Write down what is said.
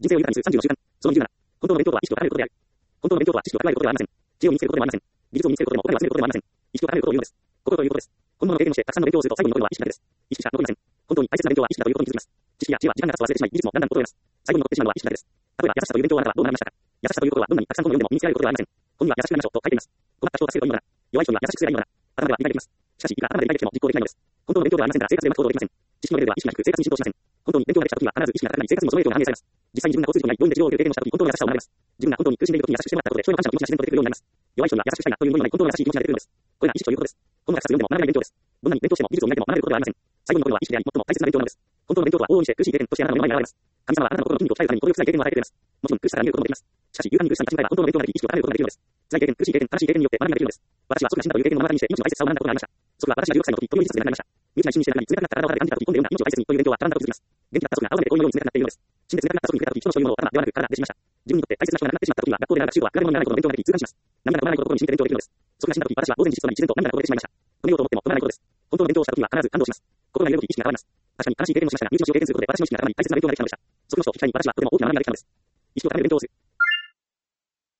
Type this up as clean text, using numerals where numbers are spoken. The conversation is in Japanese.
人生を豊かにする30の習慣。その27。本当の勉強とは意識を高めることである。本当の勉強とは知識を蓄えることではありません。知恵を身につけることでもありません。技術を身につけることでもお金を集めることでもありません。意識を高めることを言うのです。心ということです。本物の経験をしてたくさんの勉強をすると最後に残るのは意識だけです。意識しか残りません。本当に大切な勉強は意識だということに気づきます。知識や知恵は時間が経つと忘れてしまい、技術もだんだん衰えます。最後に残ってしまうのは意識だけです。例えば優しさという勉強はあなたはどうなりましたか。優しさということはどんなにたくさん本を読んでも身につけられることではありません。本には優しくなりましょうと書いています。困った人を助けるといいのだ。弱い人には優しくすればいいのだ。頭では理解できます。しかし、いくら頭で理解できても実行できないのです。本当の勉強ではありませんから生活でうまく行動できません。知識のレベルでは意識が低く生活に浸透しません。本当に勉強ができた時には必ず意識が高くなり生活にもその影響が反映されます。実際に自分が交通事故になり病院で治療を受ける経験をした時、本当の優しさを学べます。自分が本当に苦しんでいる時に優しくしてもらったことで人への感謝の気持ちが自然と出てくるようになります。弱い人には優しくしたいなという思いにより本当の優しい気持ちが出てくるのです。これが意識ということです。本がたくさん読んでも学べない勉強です。どんなに勉強しても技術を磨いても学べることではありません。最後に残るのは意識であり最も大切な勉強なのです。本当の勉強とは往々にして苦しい経験としてあなたの目の前に現れます。神様はあなたの心の筋肉を鍛えるために程よく辛い経験を与えてくれます。もちろん苦しさから見ることもできます。しかし、勇敢に苦しさに立ち向かえば本当の勉強ができ、意識を高めることができるのです。辛い経験、苦しい経験、正しい経験によって学びができるのです。私は祖父が死んだという経験を目の当たりにして命の大切さを学んだことがありました。祖父は私が16歳の時、とてもいい人で亡くなりました。身内が一緒にして亡くなり、冷たくなった体を肌で感じた時、本で読んだ命を大切にという勉強は学んだことに気づきます。元気だった祖父が青めでこういうように冷たくなっているのです。死んで冷たくなった祖父に触れた時、人のそういうものを頭ではなく体で知りました。自分にとって大切な人が亡くなってしまった時には学校で習う学習とは比べ物にならないことの勉強ができ痛感します。涙が止まらないことを心に染みて勉強できるのです。祖父が死んだ時、私は当然事実となり自然と涙がこぼれてしまいました。止めようと思っても止まらないことです。本当の勉強をした時は必ず感動します。心が揺れる時、意識が変わります。確かに悲しい経験もしましたが、身内の死を経験することで私の意識が変わり大切な勉強ができたのでした。祖父の死をきっかけに私はとても大きな学びができたのです。意識を高める勉強をする。